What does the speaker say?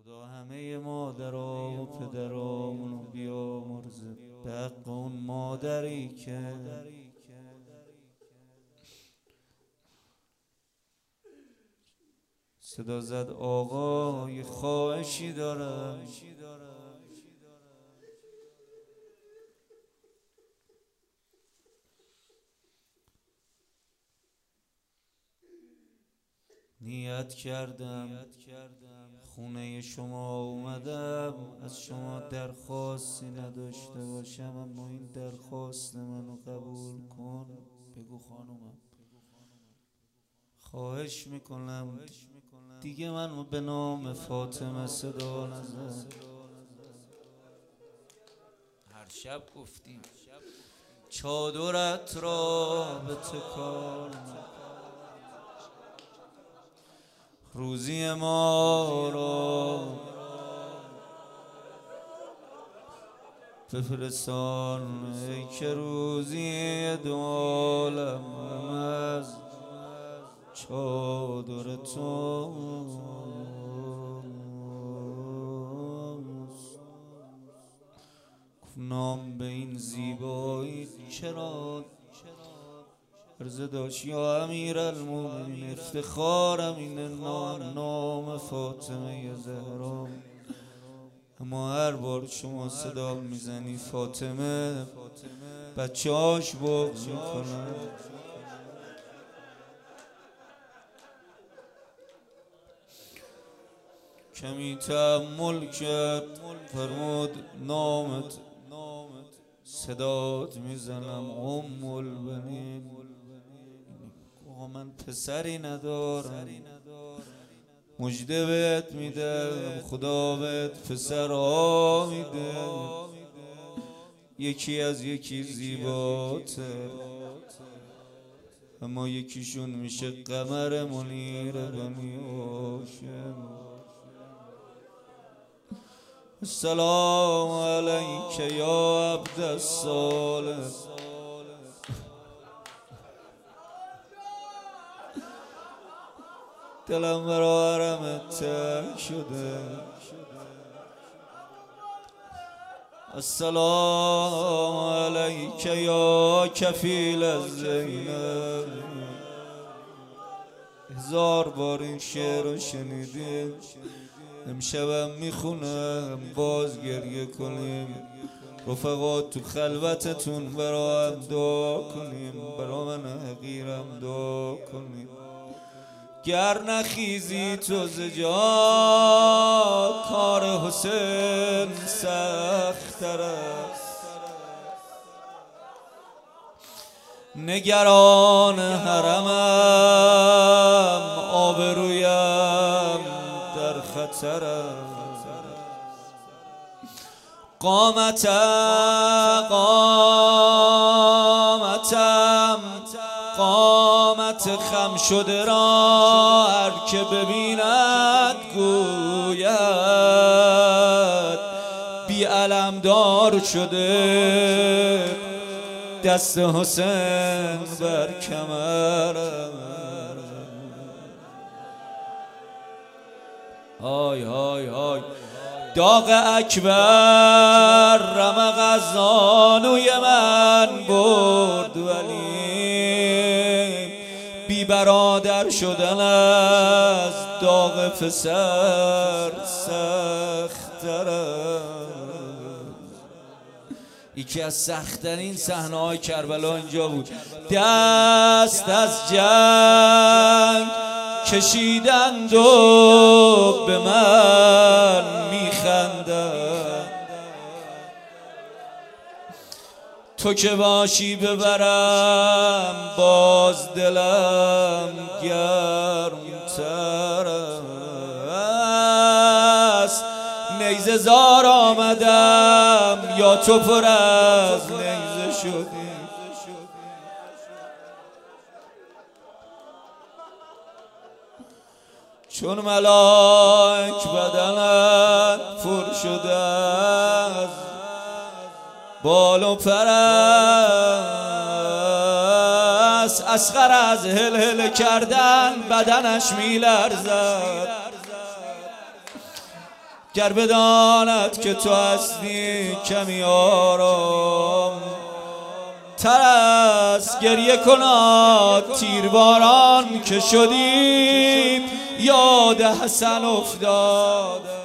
خدا همه مادرها و پدرامونو بیامرزه به حق اون مادری که صدا زد آقا یه خواهشی دارم، نیت کردم خونه شما اومدم از شما درخواستی نداشته باشم، اما این درخواست منو قبول کن. بگو خانومم خواهش میکنم دیگه من به نام فاطمه صدا نزن. هر شب گفتیم چادرت را به تکان، روزی ما را بفرستان، ای که روزی دو عالم از چادر توست. نام به این زیبایی چرا عرض داشت یا امیرالمومنین، افتخارم اینه نام فاطمه زهرا، اما هر بار شما صدا میزنی فاطمه بچه هاش بغض میکنن. کمی تأمل کرد فرمود نامت صدات میزنم ام البنین. من پسری ندارم، مژده بهت میدم خدا بهت پسرها میده، یکی از یکی زیباتر، اما یکیشون میشه قمر منیر بنی هاشم. السلام علیک یا عبد الصالح، دلم برا حرمت تنگ شده. السلام علیک یا کفیل الزینب. هزار بار این شعر رو شنیدیم، امشبم میخونم باز گریه کنیم. رفقا تو خلوتتون برا هم دعا کنیم، برا من حقیرم دعا کنیم. گر نخیزی تو ز جا کار حسین سخت‌تر است، نگران حرمم آبرویم در خطر است. قامت خم شده را هر که ببیند گوید بی علمدار شده دست حسین بر کمرم. های های های داغ اکبر رمق از زانوی من برد، ولی بی برادر شدن از داغ پسر سخت‌تر است. یکی از سخت‌ترین صحنه‌های کربلا اینجا بود. دست از جنگ کشیدند و به من میخندند، تو که باشی ببرم باز دلم گرمتر است. نیزه زار آمدم یا تو پر از نیزه شدی، چون ملائک بدنت پر شده از بال و پر است. اصغر از هل کردن بدنش میلرزد، گر بداند که تو هستی کمی آرام تر از گریه کند تیرباران که شدی یاد حسن افتاد.